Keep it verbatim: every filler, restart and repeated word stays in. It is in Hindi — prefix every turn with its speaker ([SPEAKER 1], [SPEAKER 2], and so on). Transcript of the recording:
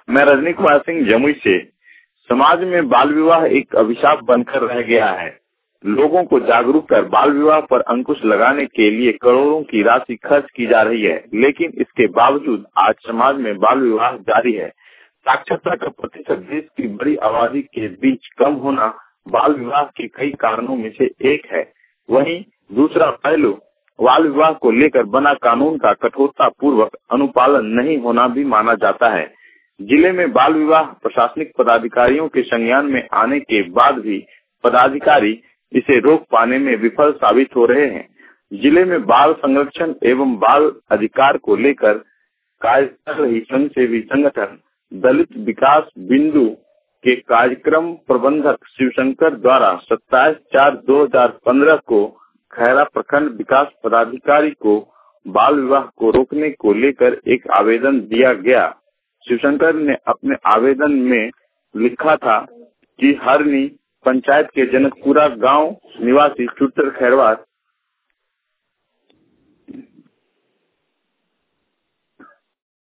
[SPEAKER 1] मैं रजनी कुमार सिंह जमुई से। समाज में बाल विवाह एक अभिशाप बनकर रह गया है। लोगों को जागरूक कर बाल विवाह पर अंकुश लगाने के लिए करोड़ों की राशि खर्च की जा रही है, लेकिन इसके बावजूद आज समाज में बाल विवाह जारी है। साक्षरता का प्रतिशत देश की बड़ी आबादी के बीच कम होना बाल विवाह के कई कारणों में से एक है। वहीं दूसरा पहलू बाल विवाह को लेकर बना कानून का कठोरता पूर्वक अनुपालन नहीं होना भी माना जाता है। जिले में बाल विवाह प्रशासनिक पदाधिकारियों के संज्ञान में आने के बाद भी पदाधिकारी इसे रोक पाने में विफल साबित हो रहे हैं। जिले में बाल संरक्षण एवं बाल अधिकार को लेकर कार्य कर रही संघ सेवी संगठन दलित विकास बिंदु के कार्यक्रम प्रबंधक शिवशंकर द्वारा सत्ताईस चार दो हजार पंद्रह को खैरा प्रखंड विकास पदाधिकारी को बाल विवाह को रोकने को लेकर एक आवेदन दिया गया। शिवशंकर ने अपने आवेदन में लिखा था कि हरनी पंचायत के जनकपुरा गांव निवासी चुटर खैरवार